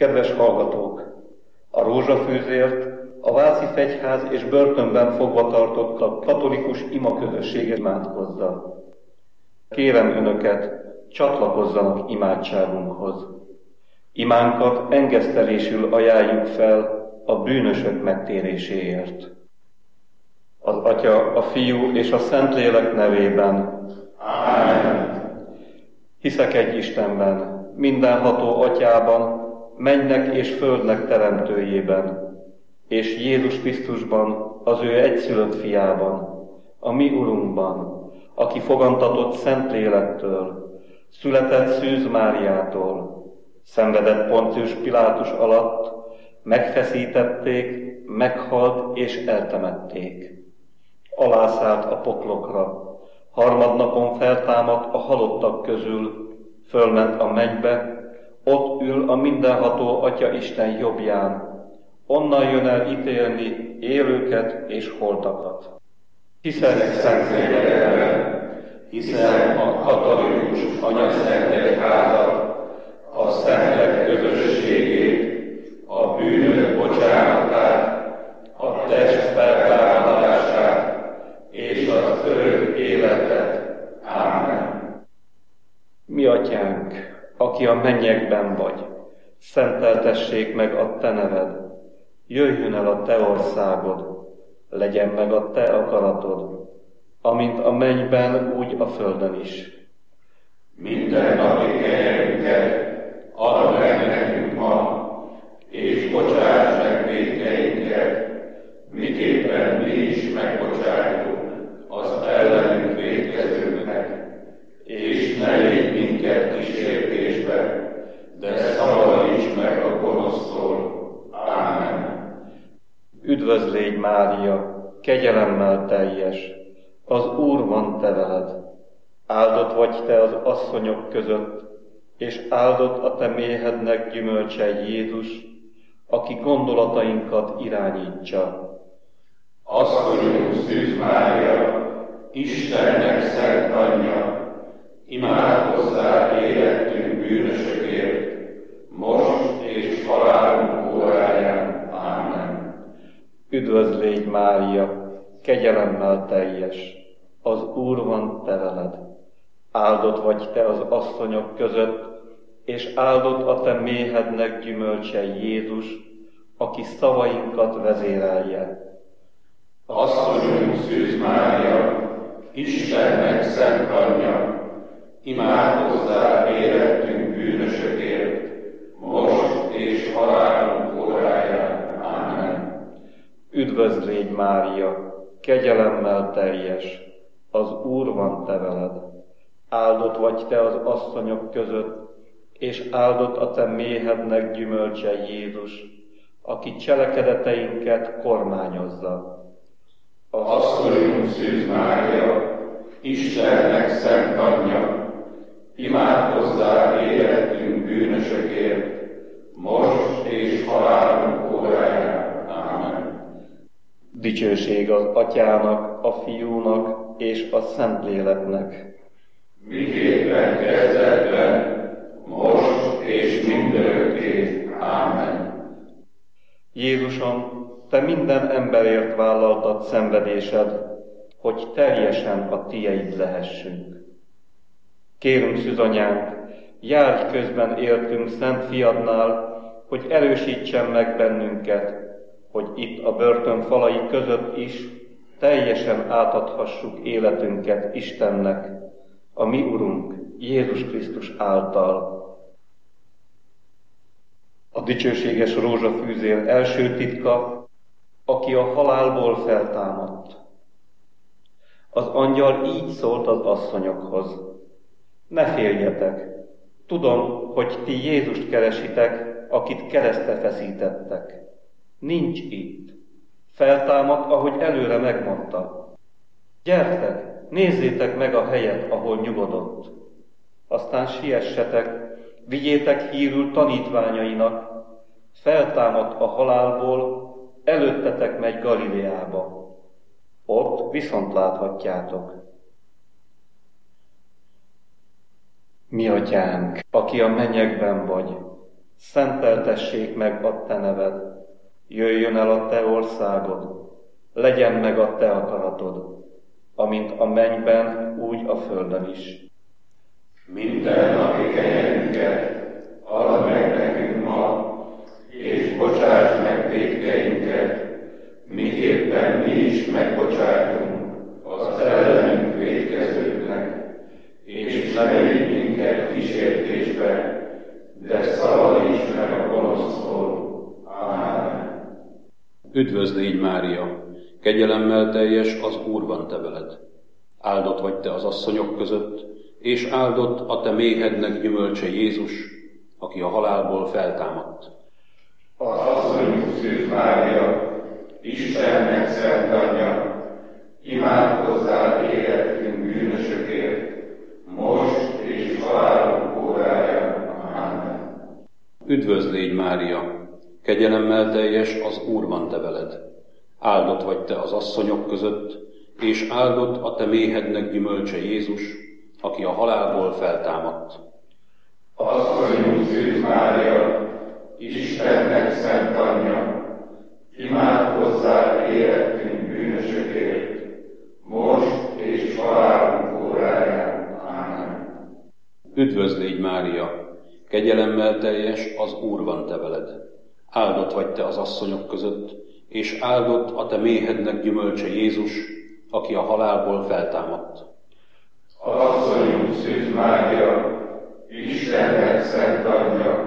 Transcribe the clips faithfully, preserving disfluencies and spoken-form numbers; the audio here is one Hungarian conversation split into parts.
Kedves hallgatók! A rózsafűzért a Váci Fegyház és börtönben fogva tartott a katolikus imaközösséget imádkozza. Kérem önöket, csatlakozzanak imádságunkhoz. Imánkat engesztelésül ajánljuk fel a bűnösök megtéréséért. Az Atya, a Fiú és a Szentlélek nevében. Ámen. Hiszek egy Istenben, mindenható Atyában, mennek és földnek teremtőjében, és Jézus Krisztusban, az ő egyszülött fiában, a mi Urunkban, aki fogantatott Szentlélektől, született Szűz Máriától, szenvedett Poncius Pilátus alatt, megfeszítették, meghalt és eltemették. Alászállt a poklokra, harmadnapon feltámadt a halottak közül, fölment a mennybe, ott ül a mindenható Atya Isten jobbján, onnan jön el ítélni élőket és holtakat. Hiszek Szentlélekben, hiszem a katolikus anyaszentegyházat, a szentek közösségét, a bűnök bocsánatát, a test feltámadását és az örök életet. Ámen. Mi Atyánk, aki a mennyekben vagy, szenteltessék meg a Te neved, jöjjön el a Te országod, legyen meg a Te akaratod, amint a mennyben, úgy a földön is. Minden napi kenyerünket add meg nekünk ma, és bocsáss meg vétkeinket, miképpen mi is megbocsájtunk az ellenünk vétkezőknek, és ne légy minket kísértésbe, de szabadíts meg a gonosztól. Ámen. Üdvözl légy, Mária, kegyelemmel teljes, az Úr van te veled. Áldott vagy te az asszonyok között, és áldott a te méhednek gyümölcse Jézus, aki gondolatainkat irányítsa. Asszonyunk Szűz Mária, Istennek szent anyja, imádkozzál érettünk bűnösökért, most és halálunk óráján. Ámen. Üdvözl légy, Mária, kegyelemmel teljes, az Úr van te veled. Áldott vagy te az asszonyok között, és áldott a te méhednek gyümölcse Jézus, aki szavainkat vezérelje. Asszonyunk Szűz Mária, Istennek szent anyja, imádkozzál érettünk bűnösökért, most és halálunk óráján. Ámen. Üdvözl légy, Mária, kegyelemmel teljes, az Úr van te veled. Áldott vagy te az asszonyok között, és áldott a te méhednek gyümölcse Jézus, aki cselekedeteinket kormányozza. Asszonyunk Szűz Mária, Istennek szent anyja, imádkozzál érettünk bűnösökért, most és halálunk óráján. Ámen. Dicsőség az Atyának, a Fiúnak és a Szentléleknek. Miképpen kezdetben, most és mindörökké. Ámen. Jézusom, te minden emberért vállaltad szenvedésed, hogy teljesen a tieid lehessünk. Kérünk, Szűzanyánk, járj közben éltünk Szent Fiadnál, hogy erősítsen meg bennünket, hogy itt a börtön falai között is teljesen átadhassuk életünket Istennek, a mi Urunk, Jézus Krisztus által. A dicsőséges rózsafűzér első titka, aki a halálból feltámadt. Az angyal így szólt az asszonyokhoz: ne féljetek, tudom, hogy ti Jézust keresitek, akit keresztre feszítettek. Nincs itt. Feltámadt, ahogy előre megmondta. Gyertek, nézzétek meg a helyet, ahol nyugodott. Aztán siessetek, vigyétek hírül tanítványainak, feltámadt a halálból, előttetek megy Galileába. Ott viszont láthatjátok. Mi Atyánk, aki a mennyekben vagy, Szenteltessék meg a te neved, jöjjön el a te országod, legyen meg a te akaratod, amint a mennyben, úgy a földön is. Minden napi kenyerünket add meg nekünk ma, és bocsásd meg vétkeinket, miképpen mi is megbocsátunk az ellenünk vétkezőknek, és ne vigy minket kísértésbe, de szabadíts meg a gonosztól. Ámen. Üdvözl légy, Mária, kegyelemmel teljes, az Úr van te veled. Áldott vagy te az asszonyok között, és áldott a te méhednek gyümölcse Jézus, aki a halálból feltámadt. Az asszonyunk Szűz Mária, Istennek szent anyja, imádkozzál életünk bűnösökért, most és halálunk óráján. Amen. Üdvözl légy, Mária, kegyelemmel teljes, az Úr van te veled. Áldott vagy te az asszonyok között, és áldott a te méhednek gyümölcse Jézus, aki a halálból feltámadt. Asszonyunk Szűz Mária, Istennek szent anyja, imádkozzál életünk bűnösökért, most és halálunk óráján. Amen. Üdvözl légy, Mária, kegyelemmel teljes, az Úr van te veled. Áldott vagy te az asszonyok között, és áldott a te méhednek gyümölcse Jézus, aki a halálból feltámadt. Asszonyunk Szűz Mária, Istennek szent anyja,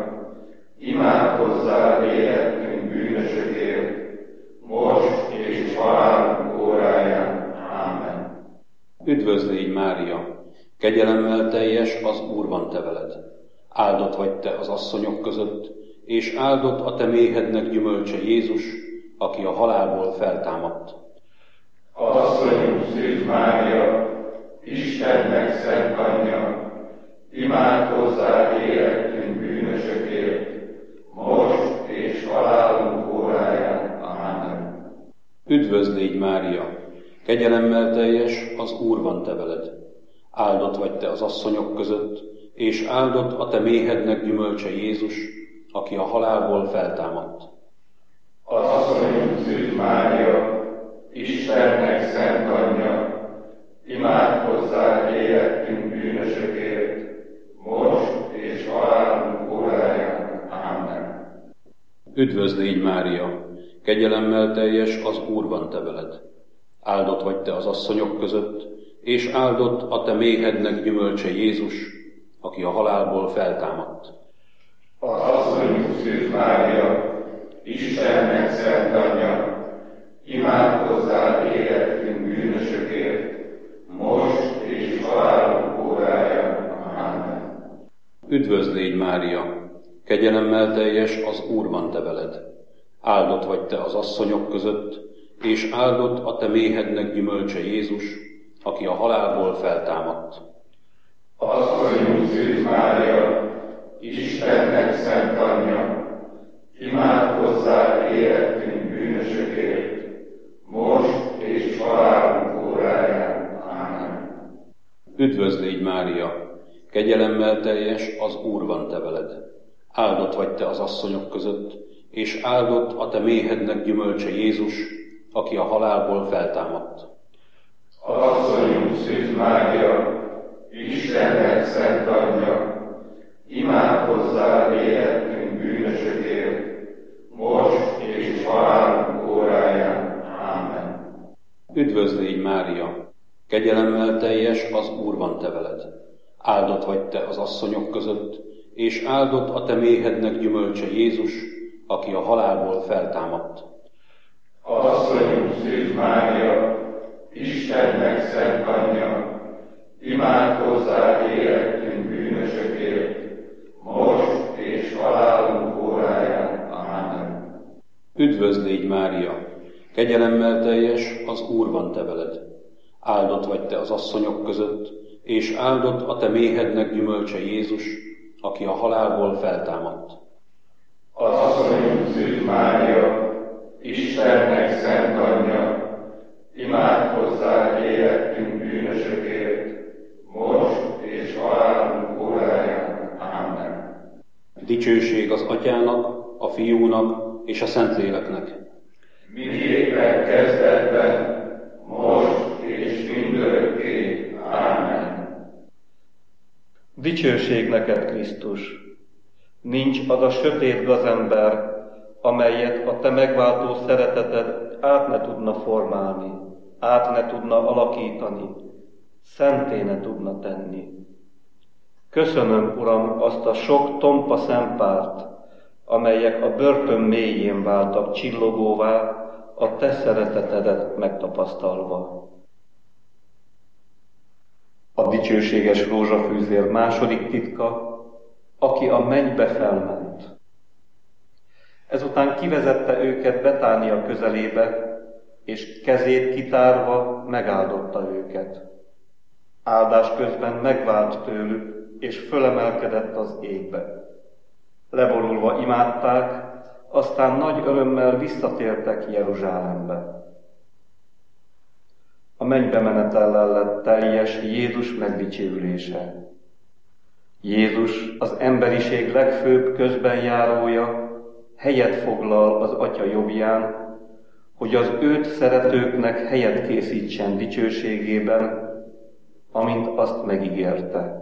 imádkozzál életünk bűnösökért, most és halálunk óráján. Amen. Üdvözl légy, Mária, kegyelemmel teljes, az Úr van te veled. Áldott vagy te az asszonyok között, és áldott a te méhednek gyümölcse Jézus, aki a halálból feltámadt. Asszonyunk Szűz Mária, Istennek szent anyja, imádkozzál életünk bűnösökért, most és halálunk óráján. Amen. Üdvözl légy, Mária, kegyelemmel teljes, az Úr van te veled. Áldott vagy te az asszonyok között, és áldott a te méhednek gyümölcse Jézus, aki a halálból feltámadt. Asszonyunk Szűz Mária, Istennek szent anyja, imádkozzál életünk bűnösökért, most és halálunk óráján. Amen. Üdvözl légy, Mária, kegyelemmel teljes, az Úr van te veled. Áldott vagy te az asszonyok között, és áldott a te méhednek gyümölcse Jézus, aki a halálból feltámadt. Asszonyunk Szűz Mária, Istennek szent anyja, imádkozzál életünk bűnösökért, most és halálunk óráján. Amen. Üdvözl légy, Mária, kegyelemmel teljes, az Úr van te veled. Áldott vagy te az asszonyok között, és áldott a te méhednek gyümölcse Jézus, aki a halálból feltámadt. Asszonyunk Szűz Mária, Istennek szent anyja, imádkozzál életünk bűnösökért, most és halálunk óráján. Amen. Üdvözl légy, Mária, kegyelemmel teljes, az Úr van te veled. Áldott vagy te az asszonyok között, és áldott a te méhednek gyümölcse Jézus, aki a halálból feltámadt. Asszonyunk Szűz Mária, Istennek szent anyja, imádkozzál életünk bűnösökért, most és halálunk óráján. Amen. Üdvözl légy, Mária, kegyelemmel teljes, az Úr van te veled. Áldott vagy te az asszonyok között, és áldott a te méhednek gyümölcse Jézus, aki a halálból feltámadt. Asszonyunk Szűz Mária, Istennek szent anyja, imádkozzál életünk bűnösökért, most és halálunk óráján. Amen. Üdvözl légy, Mária, kegyelemmel teljes, az Úr van te veled. Áldott vagy te az asszonyok között, és áldott a te méhednek gyümölcse Jézus, aki a halálból feltámadt. Asszonyunk Szűz Mária, Istennek szent anyja, imádkozzál életünk bűnösökért, most és halálunk óráján. Amen. Dicsőség az Atyának, a Fiúnak és a Szentléleknek. Miképpen kezdetben, most és mindörökké. Ámen. Dicsőség neked, Krisztus! Nincs az a sötét gazember, amelyet a te megváltó szereteted át ne tudna formálni, át ne tudna alakítani, szenté ne tudna tenni. Köszönöm, Uram, azt a sok tompa szempárt, amelyek a börtön mélyén váltak csillogóvá, a te szeretetedet megtapasztalva. A dicsőséges rózsafűzér második titka, aki a mennybe felment. Ezután kivezette őket Betánia közelébe, és kezét kitárva megáldotta őket. Áldás közben megvált tőlük, és fölemelkedett az égbe. Leborulva imádták, aztán nagy örömmel visszatértek Jeruzsálembe. A mennybe menetellel lett teljes Jézus megdicsőülése. Jézus, az emberiség legfőbb közbenjárója, helyet foglal az Atya jobbján, hogy az őt szeretőknek helyet készítsen dicsőségében, amint azt megígérte.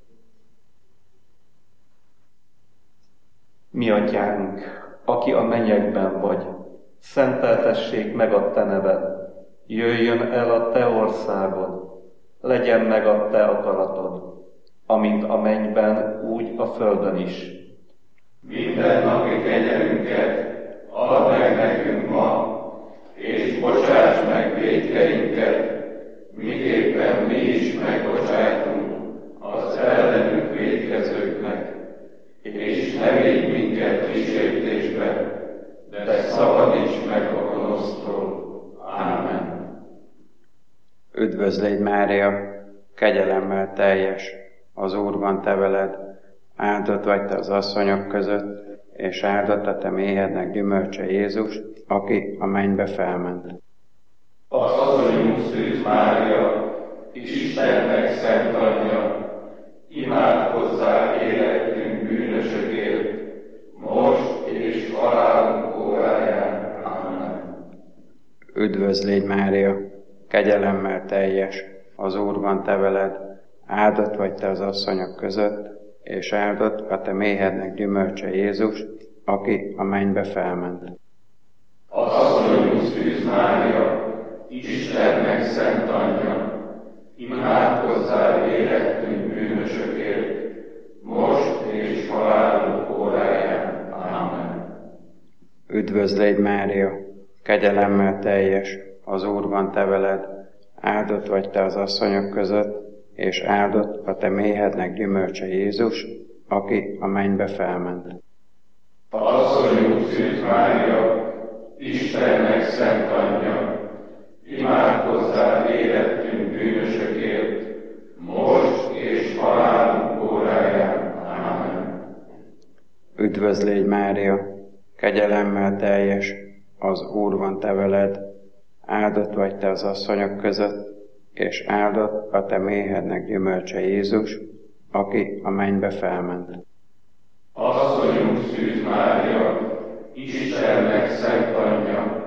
Mi Atyánk, aki a mennyekben vagy, szenteltessék meg a te neved, jöjjön el a te országod, legyen meg a te akaratod, amint a mennyben, úgy a földön is. Minden napi kenyerünket add meg nekünk ma, és bocsáss meg vétkeinket, miképpen mi is megbocsájtunk az ellenünk vétkezőknek, és ne védj minket kísértésbe, de szabadíts meg a gonosztól. Ámen. Üdvözlégy, Mária, kegyelemmel teljes, az Úr van te veled, áldott vagy te az asszonyok között, és áldott a te méhednek gyümölcse Jézus, aki a mennybe felment. Az asszonyunk Szűz Mária, Istennek szent anyja, imádkozzál életünk bűnösökért, most és halálunk óráján. Amen. Üdvözlégy, Mária, kegyelemmel teljes, az Úr van te veled, áldott vagy te az asszonyok között, és áldott a te méhednek gyümölcse Jézus, aki a mennybe felment. Az asszonyunk Szűz Mária, Istennek szent anyja, imádkozzál életünk bűnösökért, most és halálunk óráján. Amen. Üdvözlégy, Mária, kegyelemmel teljes, az Úr van te veled, áldott vagy te az asszonyok között, és áldott a te méhednek gyümölcse Jézus, aki a mennybe felment. Az asszonyunk Szűz Mária, Istennek szent anyja, imádkozzál életünk bűnösökért, most és halálunk óráján. Amen. Üdvözlégy, Mária, kegyelemmel teljes, az Úr van te veled, áldott vagy te az asszonyok között, és áldott a te méhednek gyümölcse Jézus, aki a mennybe felment. Asszonyunk Szűz Mária, Istennek szent anyja,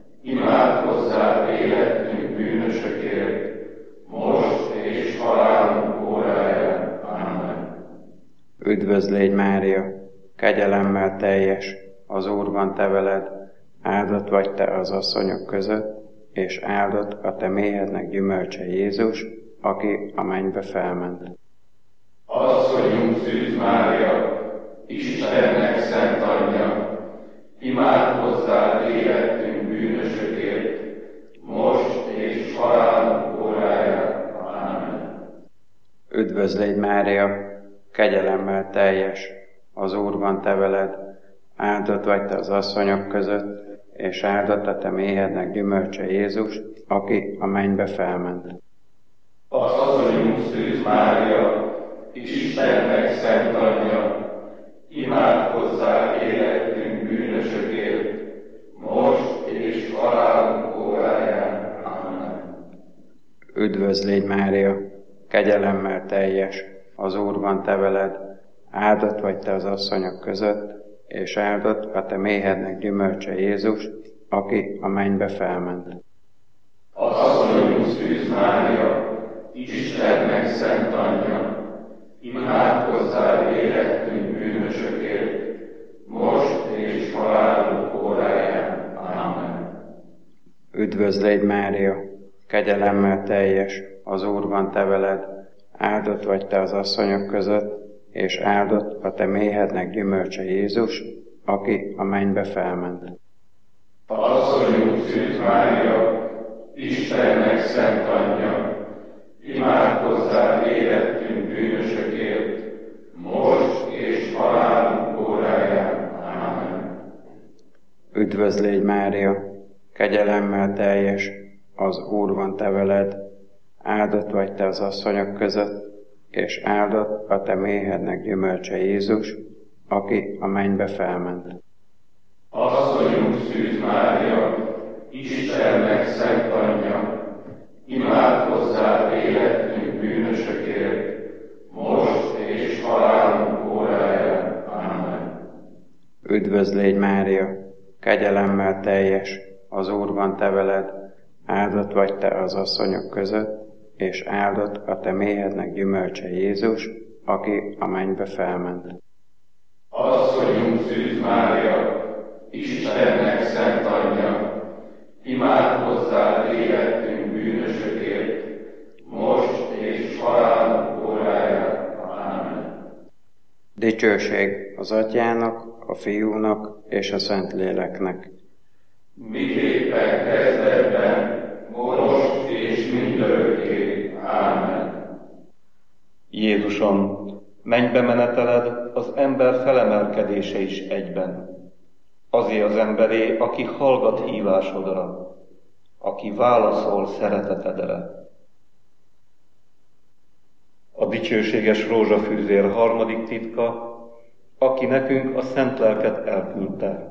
imádkozzál életünk bűnösökért, most és halálunk óráján. Amen. Üdvözlégy, Mária, kegyelemmel teljes, az Úr van te veled, áldott vagy te az asszonyok között, és áldott a te méhednek gyümölcse Jézus, aki a mennybe felment. Asszonyunk Szűz Mária, Istennek szent anyja, imádkozzál életünk bűnösökért, most és halálunk óráján. Amen. Üdvözlégy, Mária, kegyelemmel teljes, az Úr van te veled, áldott vagy te az asszonyok között, és áldott a te méhednek gyümölcse Jézus, aki a mennybe felment. Az asszonyunk Szűz Mária, Istennek szent anyja, imádkozzál életünk bűnösökért, most és halálunk óráján. Amen. Üdvözlégy, Mária, kegyelemmel teljes, az Úr van te veled, áldott vagy te az asszonyok között, és áldott a te méhednek gyümölcse Jézus, aki a mennybe felment. Az asszonyunk Szűz Mária, Istennek szent anyja, imádkozzál érettünk bűnösökért, most és halálunk óráján. Amen. Üdvözlégy Mária, kegyelemmel teljes, az Úr van te veled, áldott vagy te az asszonyok között, és áldott a te méhednek gyümölcse Jézus, aki a mennybe felment. Asszonyunk Szűz Mária, Istennek szent anyja, imádkozzál érettünk bűnösökért, most és halálunk óráján. Amen. Üdvözlégy Mária, kegyelemmel teljes, az Úr van te veled, áldott vagy te az asszonyok között, és áldott a te méhednek gyümölcse Jézus, aki a mennybe felment. Asszonyunk Szűz Mária, Istennek szent anyja, imádkozzál életünk bűnösökért, most és halálunk óráján. Amen. Üdvözlégy Mária, kegyelemmel teljes, az Úr van te veled, áldott vagy te az asszonyok között, és áldott a te méhednek gyümölcse Jézus, aki a mennybe felment. Asszonyunk Szűz Mária, Istennek szent anyja, imádkozzál életünk bűnösökért, most és halálunk óráján. Amen. Dicsőség az Atyának, a Fiúnak és a Szentléleknek. Miképpen kezdetben, most és mindörökké. Amen. Jézusom, mennybe meneteled az ember felemelkedése is egyben. Azé az emberé, aki hallgat hívásodra, aki válaszol szeretetedre. A dicsőséges rózsafűzér harmadik titka, aki nekünk a szent lelket elküldte.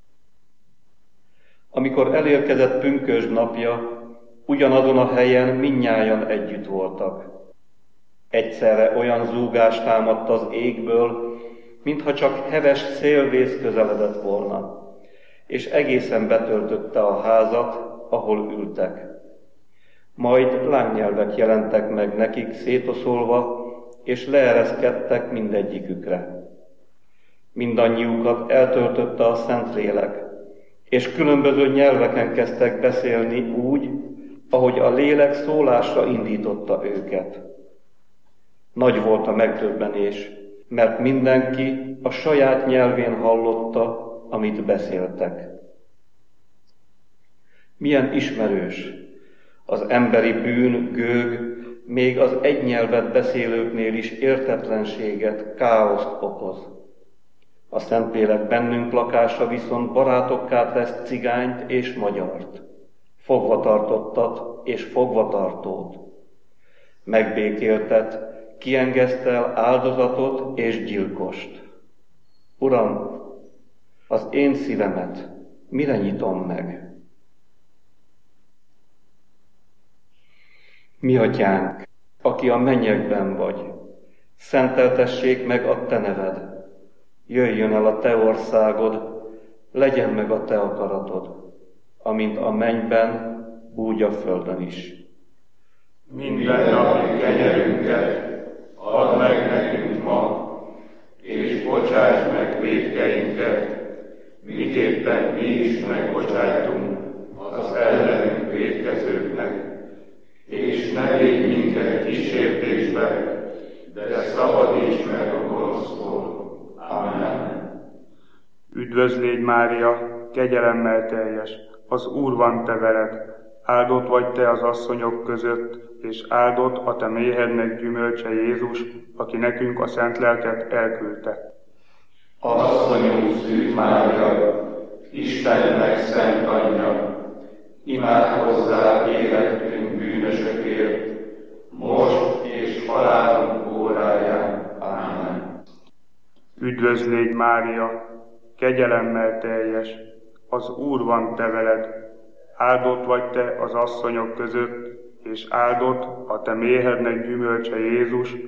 Amikor elérkezett pünkösd napja, ugyanazon a helyen mindnyájan együtt voltak. Egyszerre olyan zúgás támadt az égből, mintha csak heves szélvész közeledett volna, és egészen betöltötte a házat, ahol ültek. Majd lángnyelvek jelentek meg nekik szétoszolva, és leereszkedtek mindegyikükre. Mindannyiukat eltöltötte a Szentlélek, és különböző nyelveken kezdtek beszélni úgy, ahogy a lélek szólásra indította őket. Nagy volt a megdöbbenés, mert mindenki a saját nyelvén hallotta, amit beszéltek. Milyen ismerős! Az emberi bűn, gőg, még az egy nyelvet beszélőknél is értetlenséget, káoszt okoz. A Szentlélek bennünk lakása viszont barátokká tesz cigányt és magyart, fogvatartottat és fogvatartót, megbékéltet, kiengesztel áldozatot és gyilkost. Uram, az én szívemet mire nyitom meg? Mi atyánk, aki a mennyekben vagy, szenteltessék meg a te neved, jöjjön el a te országod, legyen meg a te akaratod, amint a mennyben, úgy a földön is. Minden napi kenyerünket add meg nekünk ma, és bocsáss meg vétkeinket, miképpen mi is megbocsájtunk az ellenünk vétkezőknek, és ne légy minket kísértésbe, de szabadíts meg a gonosztól. Amen. Üdvözlégy Mária, kegyelemmel teljes, az Úr van te veled, áldott vagy te az asszonyok között, és áldott a te méhednek gyümölcse Jézus, aki nekünk a szent lelket elküldte. Asszonyunk Szűz Mária, Istennek szent anyja, imádkozzál életünk bűnösökért, most és halálunk óráján. Amen. Üdvözlégy Mária, kegyelemmel teljes, az Úr van te veled, áldott vagy te az asszonyok között, és áldott a te méhednek gyümölcse Jézus,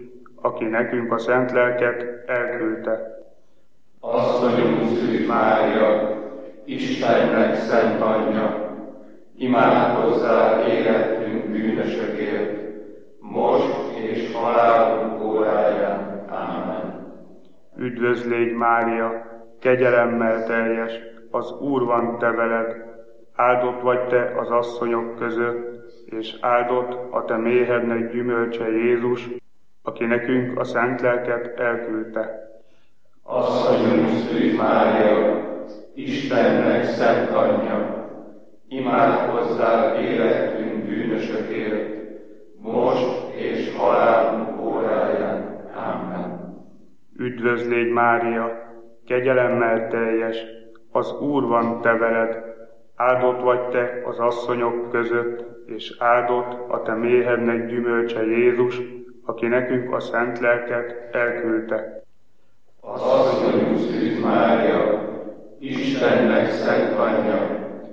aki nekünk a szent lelket elküldte. Asszonyunk Szűz Mária, Istennek szent anyja, imádkozzál életünk bűnösökért, most és halálunk óráján. Ámen. Üdvözl légy Mária, kegyelemmel teljes, az Úr van te veled, áldott vagy te az asszonyok között, és áldott a te méhednek gyümölcse Jézus, aki nekünk a szent lelket elküldte. Asszonyunk Szűz Mária, Istennek szent anyja, imádkozzál életünk bűnösökért, most és halálunk óráján. Amen. Üdvözl légy Mária, kegyelemmel teljes, az Úr van te veled, áldott vagy te az asszonyok között, és áldott a te méhednek gyümölcse Jézus, aki nekünk a szent lelket elküldte. Asszonyunk Szűz Mária, Istennek szent anyja,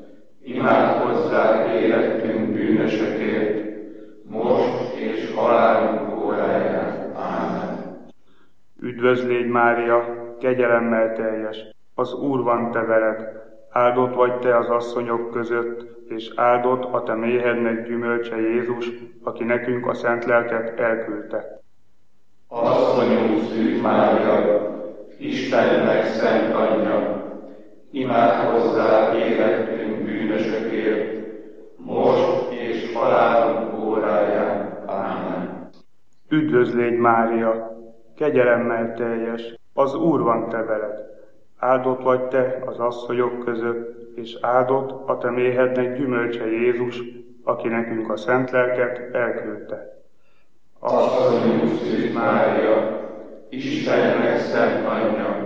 imádkozzál életünk bűnösökért, most és halálunk óráján. Ámen. Üdvözl légy Mária, kegyelemmel teljes, az Úr van te veled, áldott vagy te az asszonyok között, és áldott a te méhednek gyümölcse Jézus, aki nekünk a szent lelket elküldte. Asszonyunk Szűz Mária, Istennek szent anyja, imádkozzál életünk bűnösökért, most és halálunk óráján. Ámen. Üdvözl légy Mária, kegyelemmel teljes, az Úr van te veled, áldott vagy te az asszonyok között, és áldott a te méhednek gyümölcse Jézus, aki nekünk a szent lelket elküldte. Asszonyunk Szűz Mária, Istennek szent anyja,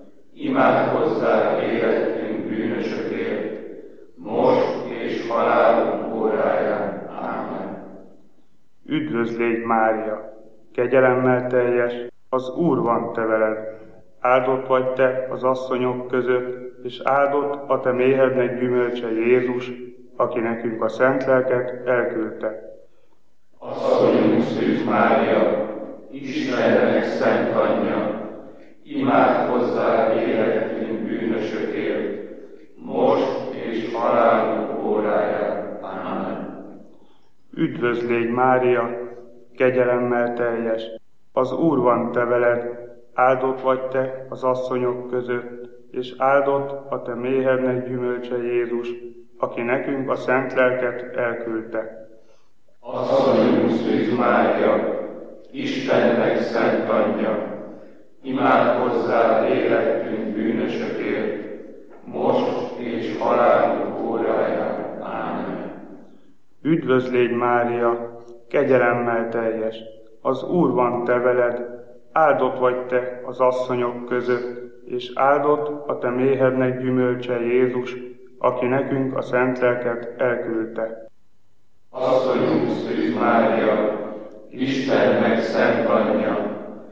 imádkozzál életünk bűnösökért, most és halálunk óráján. Ámen. Üdvözl légy Mária, kegyelemmel teljes, az Úr van te veled, áldott vagy te az asszonyok között, és áldott a te méhednek gyümölcse Jézus, aki nekünk a szent lelket elküldte. Asszonyunk Szűz Mária, Istennek szent anyja, imádkozzál életünk bűnösökért, most és halálunk óráján. Ámen. Üdvözl légy Mária, kegyelemmel teljes, az Úr van te veled, áldott vagy te az asszonyok között, és áldott a te méhednek gyümölcse Jézus, aki nekünk a szent lelket elküldte. Asszonyunk Szűz Mária, Istennek szent anyja, imádkozzál életünk bűnösökért, most és halálunk óráján. Ámen. Üdvözl légy Mária, kegyelemmel teljes, az Úr van te veled, áldott vagy te az asszonyok között, és áldott a te méhednek gyümölcse Jézus, aki nekünk a szent lelket elküldte. Asszonyunk Szűz Mária, Istennek szent anyja,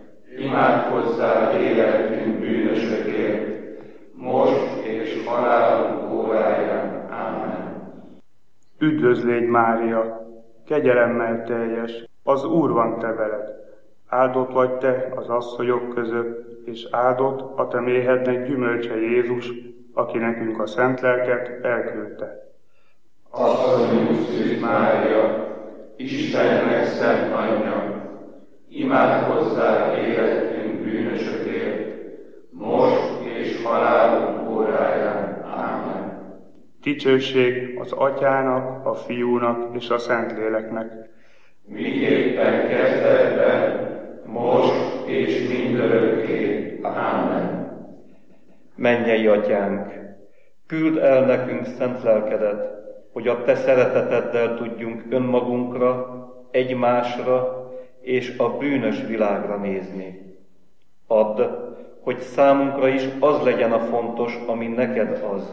imádkozzál életünk bűnösökért, most és halálunk óráján. Ámen. Üdvözl légy Mária, kegyelemmel teljes, az Úr van te veled, áldott vagy te az asszonyok között, és áldott a te méhednek gyümölcse Jézus, aki nekünk a szent lelket elküldte. Asszonyunk Szűz Mária, Istennek szent anyja, imádkozzál életünk bűnösökért, most és halálunk óráján. Ámen. Dicsőség az Atyának, a Fiúnak és a Szentléleknek. Miképpen kezdetben, most és mindörökké. Ámen. Mennyei Atyánk, küld el nekünk szent lelkedet, hogy a te szereteteddel tudjunk önmagunkra, egymásra és a bűnös világra nézni. Add, hogy számunkra is az legyen a fontos, ami neked az.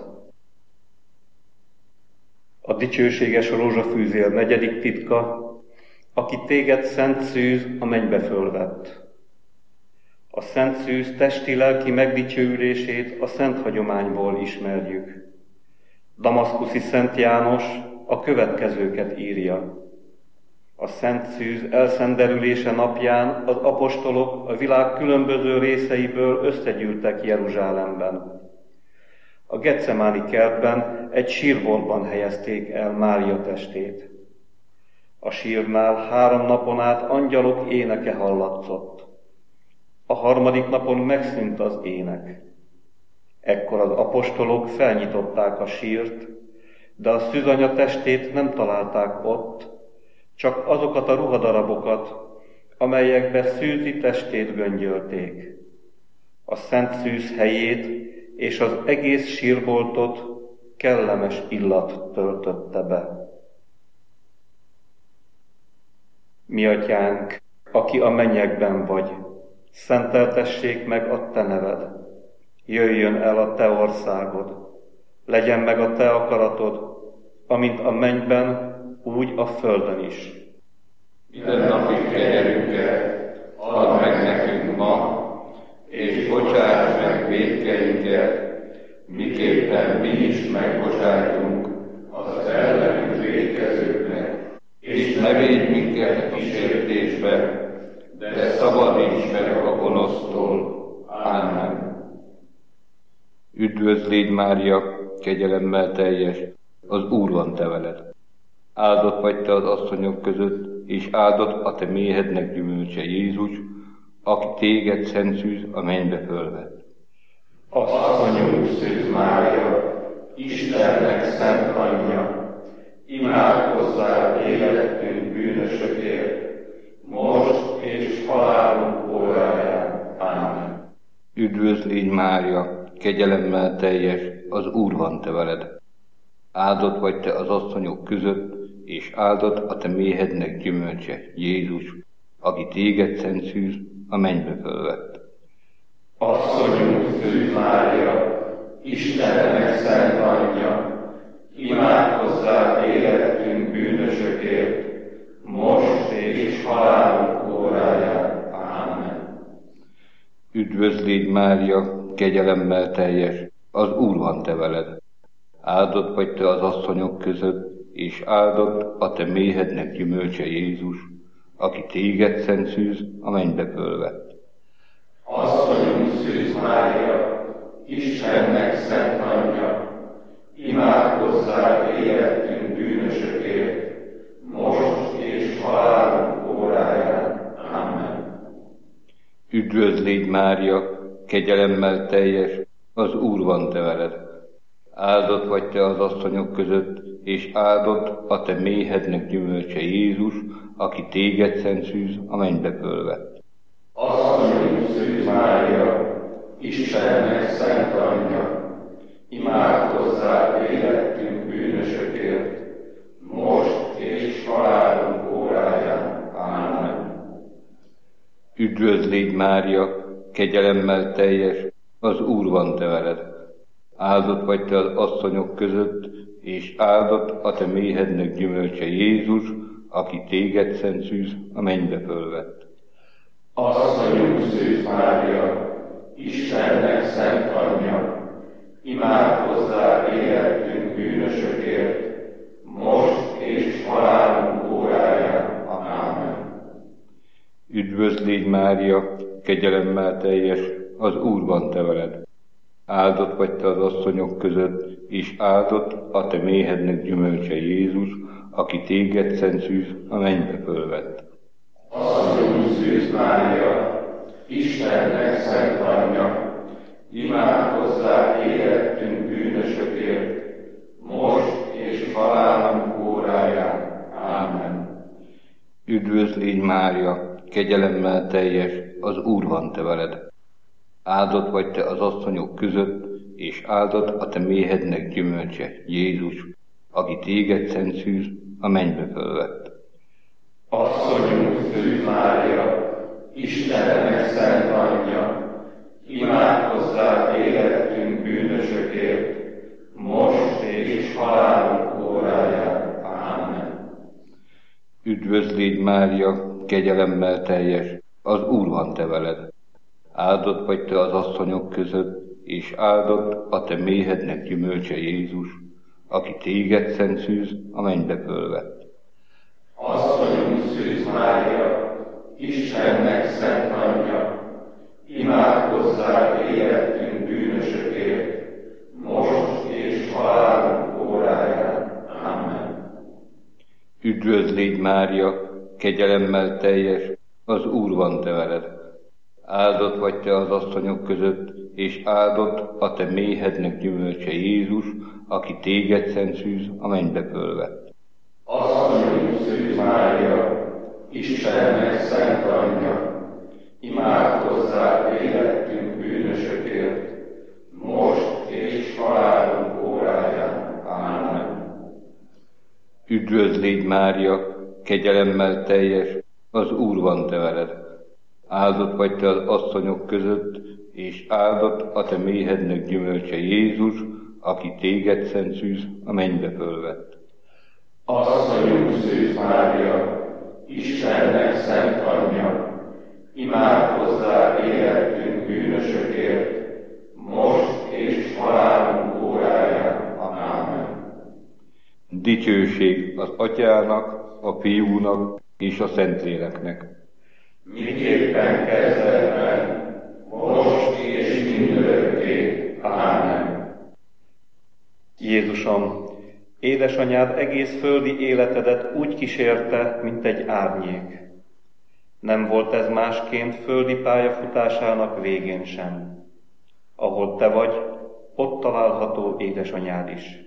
A dicsőséges rózsafűzér negyedik titka, aki téged szent szűz a mennybe fölvett. A szent szűz testi-lelki megdicsőülését a szent hagyományból ismerjük. Damaszkuszi Szent János a következőket írja. A Szent Szűz elszenderülése napján az apostolok a világ különböző részeiből összegyűltek Jeruzsálemben. A Getsemáni kertben egy sírboltban helyezték el Mária testét. A sírnál három napon át angyalok éneke hallatszott. A harmadik napon megszűnt az ének. Ekkor az apostolok felnyitották a sírt, de a szűzanya testét nem találták ott, csak azokat a ruhadarabokat, amelyekbe Szűzi testét göngyölték. A Szent Szűz helyét és az egész sírboltot kellemes illat töltötte be. Mi atyánk, aki a mennyekben vagy, szenteltessék meg a te neved. Jöjjön el a te országod, legyen meg a te akaratod, amint a mennyben, úgy a földön is. Mindennapi kenyerünket add meg nekünk ma, és bocsáss meg vétkeinket, miképpen mi is megbocsájtunk az ellenünk vétkezőknek. És ne védj minket a kísértésbe, de szabadíts meg a gonosztól. Ámen. Üdvözl légy, Mária, kegyelemmel teljes, az Úr van te veled. Áldott vagy te az asszonyok között, és áldott a te méhednek gyümölcse Jézus, aki téged, Szent Szűz, a mennybe fölvett. Asszonyunk Szűz Mária, Istennek szent anyja, imádkozzál életünk bűnösökért, most és halálunk óráján. Ámen. Üdvözl légy, Mária, kegyelemmel teljes, az Úr van te veled. Áldott vagy te az asszonyok között, és áldott a te méhednek gyümölcse Jézus, aki téged, Szent Szűz, a mennybe fölvett. Asszonyunk Szűz Mária, Istennek szent anyja, imádkozzál életünk bűnösökért, most és halálunk óráján. Ámen. Üdvözl légy, Mária, kegyelemmel teljes, az Úr van te veled. Áldott vagy te az asszonyok között, és áldott a te méhednek gyümölcse Jézus, aki téged, Szent Szűz, a mennybe fölvett. Asszonyunk Szűz Mária, Istennek szent anyja, imádkozzál életünk bűnösökért, most és halálunk óráján. Amen. Üdvözl légy, Mária, kegyelemmel teljes, az Úr van te veled. Áldott vagy te az asszonyok között, és áldott a te méhednek gyümölcse Jézus, aki téged, Szent Szűz, a mennybe fölvett. Asszonyunk Szűz Mária, Istennek szent anyja, imádkozzál életünk bűnösökért, most és halálunk óráján. Ámen. Üdvözl légy, Mária, kegyelemmel teljes, az Úr van te veled. Áldott vagy te az asszonyok között, és áldott a te méhednek gyümölcse Jézus, aki téged, Szent Szűz, a mennybe fölvett. Asszonyunk Szűz Mária, Istennek szent anyja, imádkozzál életünk bűnösökért, most és halálunk óráján. Amen. Üdvözl légy, Mária, kegyelemmel teljes, az Úr van te veled. Áldott vagy te az asszonyok között, és áldott a te méhednek gyümölcse Jézus, aki téged, Szent Szűz, a mennybe fölvett. Asszonyunk Szűz Mária, Istennek szent anyja, imádkozzál életünk bűnösökért, most és halálunk óráján. Ámen. Üdvözl légy, Mária, kegyelemmel teljes, az Úr van te veled. Áldott vagy te az asszonyok között, és áldott a te méhednek gyümölcse Jézus, aki téged, Szent Szűz, a mennybe fölvett. Asszonyunk Szűz Mária, Istennek szent anyja, imádkozzál életünk bűnösökért, most és halálunk óráján. Ámen. Üdvözl légy, Mária, kegyelemmel teljes, az Úr van te veled. Áldott vagy te az asszonyok között, és áldott a te méhednek gyümölcse Jézus, aki téged, Szent Szűz, a mennybe fölvett. Asszonyunk Szűz Mária, Istennek szent anyja, imádkozzál életünk bűnösökért, most és halálunk óráján. Amen. Üdvözl légy Mária, kegyelemmel teljes, az Úr van te veled. Áldott vagy te az asszonyok között, és áldott a te méhednek gyümölcse Jézus, aki téged szent szűz a mennybe fölvett. Asszonyunk Szűz Mária, Istennek szent anyja, imádkozzál életünk bűnösökért, most és halálunk óráján. Amen. Üdvözl légy Mária, kegyelemmel teljes, az Úr van te veled. Áldott vagy te az asszonyok között, és áldott a te méhednek gyümölcse Jézus, aki téged szent szűz a mennybe fölvett. Asszonyunk Szűz Mária, Istennek szent anyja, imádkozzál életünk bűnösökért, most és halálunk óráján. Amen. Dicsőség az Atyának, a Fiúnak és a Szentléleknek. Miképpen kezdetben, most és mindörökké. Amen. Jézusom, édesanyád egész földi életedet úgy kísérte, mint egy árnyék. Nem volt ez másként földi pályafutásának végén sem. Ahol te vagy, ott található édesanyád is.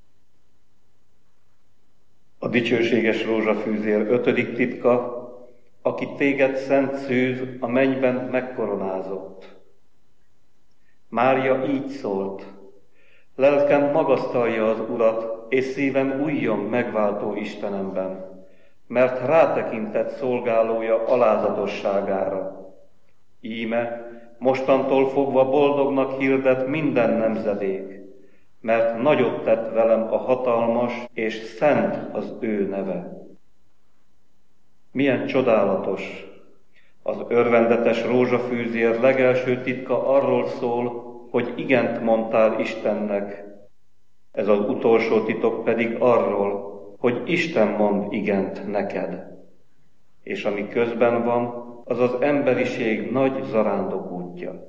A dicsőséges rózsafűzér ötödik titka, aki téged szent szűz a mennyben megkoronázott. Mária így szólt: lelkem magasztalja az Urat, és szívem újjon megváltó Istenemben, mert rátekintett szolgálója alázatosságára. Íme, mostantól fogva boldognak hirdet minden nemzedék, mert nagyot tett velem a hatalmas, és szent az ő neve. Milyen csodálatos! Az örvendetes rózsafűzér legelső titka arról szól, hogy igent mondtál Istennek. Ez az utolsó titok pedig arról, hogy Isten mond igent neked. És ami közben van, az az emberiség nagy zarándok útja.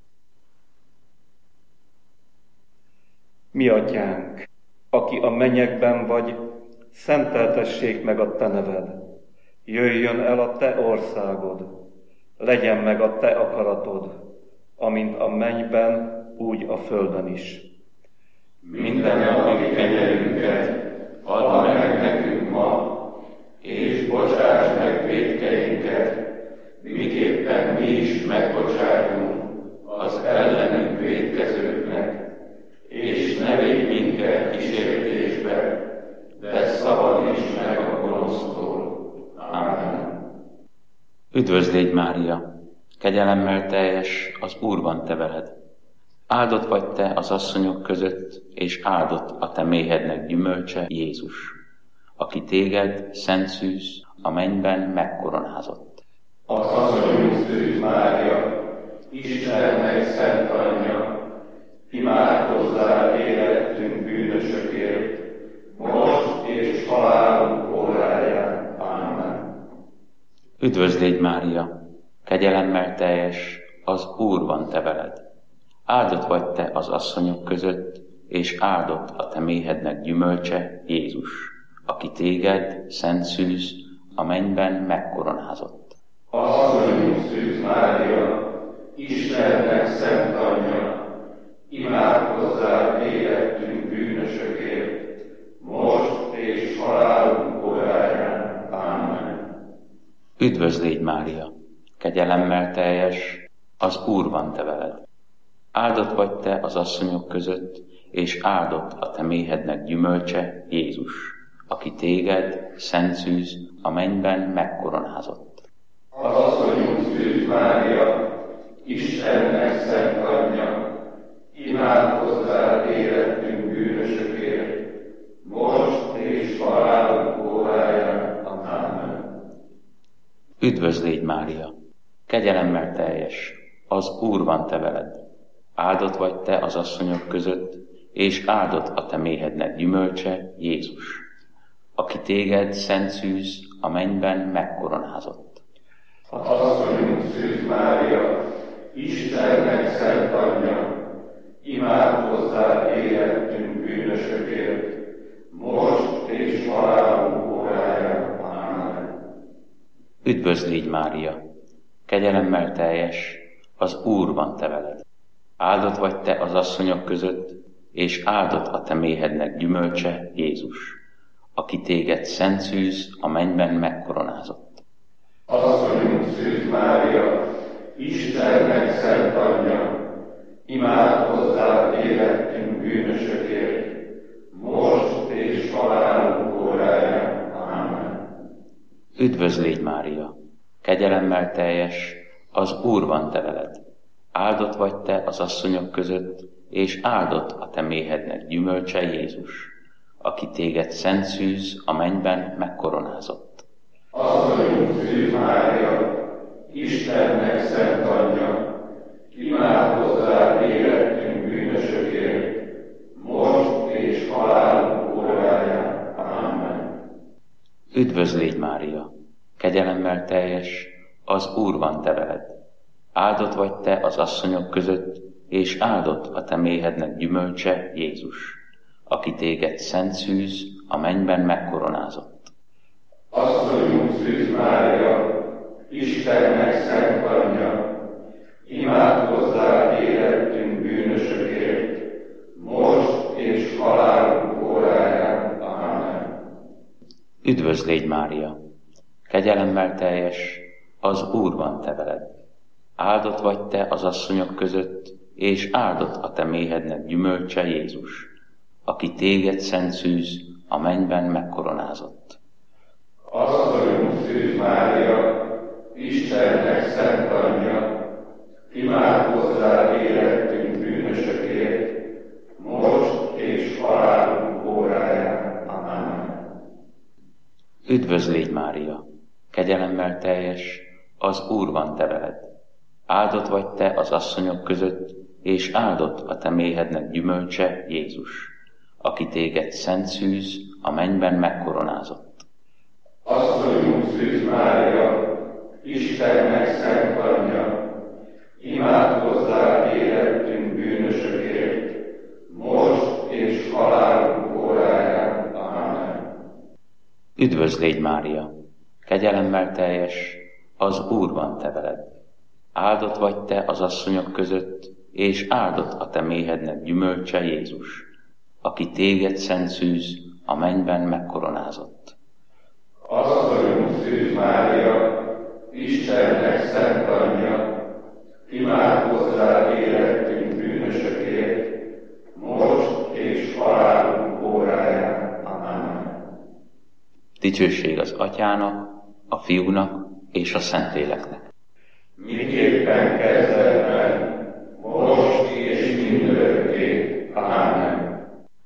Mi atyánk, aki a mennyekben vagy, szenteltessék meg a te neved. Jöjjön el a te országod, legyen meg a te akaratod, amint a mennyben, úgy a földön is. Minden napi kenyerünket add meg nekünk ma, és bocsáss meg vétkeinket, miképpen mi is megbocsátunk az ellenünk vétkezőknek, és ne védj minket kísértésbe, de szabadíts meg a gonosztól. Amen. Üdvözl légy Mária, kegyelemmel teljes, az Úr van te veled. Áldott vagy te az asszonyok között, és áldott a te méhednek gyümölcse Jézus, aki téged szent szűz a mennyben megkoronázott. Asszonyunk Szűz Mária, Istennek szent anyja, imádkozzál életünk bűnösökért, most és halálunk óráján. Amen. Üdvözl légy Mária, kegyelemmel teljes, az Úr van te veled. Áldott vagy te az asszonyok között, és áldott a te méhednek gyümölcse Jézus, aki téged szent szűz a mennyben megkoronázott. Asszonyunk Szűz Mária, Istennek szent anyja, imádkozzál életünk bűnösökért, most és halálunk óráján. Amen. Üdvözl légy Mária, kegyelemmel teljes, az Úr van te veled. Áldott vagy te az asszonyok között, és áldott a te méhednek gyümölcse Jézus, aki téged szent szűz a mennyben megkoronázott. Asszonyunk Szűz Mária, Istennek szent anyja, imádkozzál életünk bűnösökért, most és halálunk óráján. Amen. Üdvözl légy Mária, kegyelemmel teljes, az Úr van te veled. Áldott vagy te az asszonyok között, és áldott a te méhednek gyümölcse Jézus, aki téged szent szűz a mennyben megkoronázott. Asszonyunk Szűz Mária, Istennek szent anyja, imád hozzá életünk bűnösökért, most és halálunk óráján. Amen. Üdvözl légy, Mária, kegyelemmel teljes, az Úr van te veled. Áldott vagy te az asszonyok között, és áldott a te méhednek gyümölcse, Jézus, aki téged szent szűz a mennyben megkoronázott. Asszonyunk Szűz Mária, Istennek szent anyja, imád hozzá életünk bűnösökért, most és halálunk óráján. Amen. Üdvözl légy, Mária, kegyelemmel teljes, az Úr van te veled. Áldott vagy te az asszonyok között, és áldott a te méhednek gyümölcse, Jézus, aki téged szent szűz a mennyben megkoronázott. Asszonyunk Szűz Mária, Istennek szent anyja, imád hozzá életünk bűnösökért, most és halálunk óráján. Amen. Üdvözl légy, Mária, kegyelemmel teljes, az Úr van te veled. Áldott vagy te az asszonyok között, és áldott a te méhednek gyümölcse, Jézus, aki téged szent szűz a mennyben megkoronázott. Asszonyunk Szűz Mária, Istennek szent anyja, imád hozzá életünk bűnösökért, most és halálunk óráján. Amen. Üdvözl légy, Mária, kegyelemmel teljes, az Úr van te veled. Áldott vagy te az asszonyok között, és áldott a te méhednek gyümölcse, Jézus, aki téged szent szűz a mennyben megkoronázott. Asszonyunk Szűz Mária, Istennek szent anyja, imád hozzá életünk bűnösökért, most és halálunk óráján. Amen. Üdvözl légy, Mária, kegyelemmel teljes, az Úr van te veled. Áldott vagy te az asszonyok között, és áldott a te méhednek gyümölcse, Jézus, aki téged szent szűz a mennyben megkoronázott. Asszonyunk Szűz Mária, Istennek szent anyja, imád hozzá életünk bűnösökért, most és halálunk óráján. Amen. Üdvözl légy, Mária, kegyelemmel teljes, az Úr van te veled. Áldott vagy te az asszonyok között, és áldott a te méhednek gyümölcse, Jézus, aki téged szent szűz a mennyben megkoronázott. Asszonyunk Szűz Mária, Istennek szent anyja, imád hozzá életünk bűnösökért, most és halálunk óráján. Amen. Dicsőség az Atyának, a Fiúnak és a Szentléleknek. Miképpen kezdetben, most és mindörökké. Amen.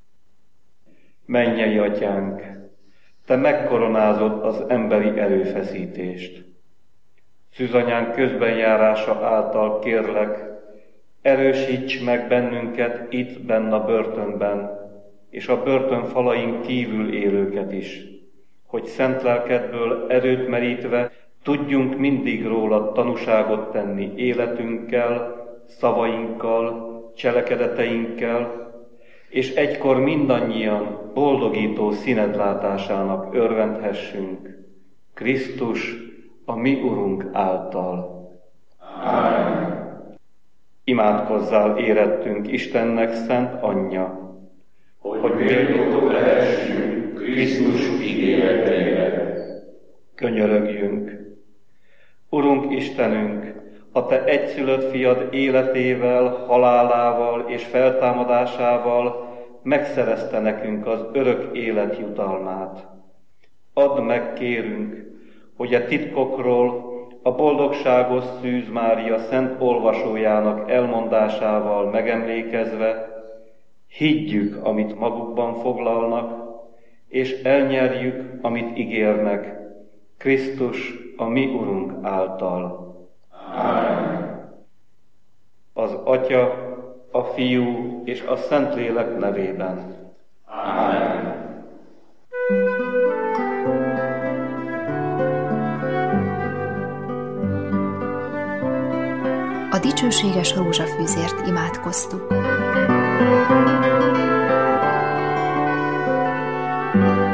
Mennyei Atyánk, Te megkoronázod az emberi erőfeszítést. Szűzanyánk közbenjárása által kérlek, erősíts meg bennünket itt benn a börtönben, és a börtön falain kívül élőket is, hogy szent lelkedből erőt merítve tudjunk mindig rólad tanúságot tenni életünkkel, szavainkkal, cselekedeteinkkel, és egykor mindannyian boldogító színed látásának örvendhessünk, Krisztus, a mi Urunk által. Amen. Imádkozzál érettünk Istennek szent anyja, hogy méltók lehessünk Krisztus ígéreteire. Könyörögjünk. Urunk Istenünk, a Te egyszülött fiad életével, halálával és feltámadásával megszerezte nekünk az örök élet jutalmát. Add meg, kérünk, hogy a titkokról a boldogságos Szűz Mária szent olvasójának elmondásával megemlékezve higgyük, amit magukban foglalnak, és elnyerjük, amit ígérnek, Krisztus, a mi Urunk által. Amen. Az Atya, a Fiú és a Szentlélek nevében. Amen. bensőséges rózsafűzért imádkoztuk.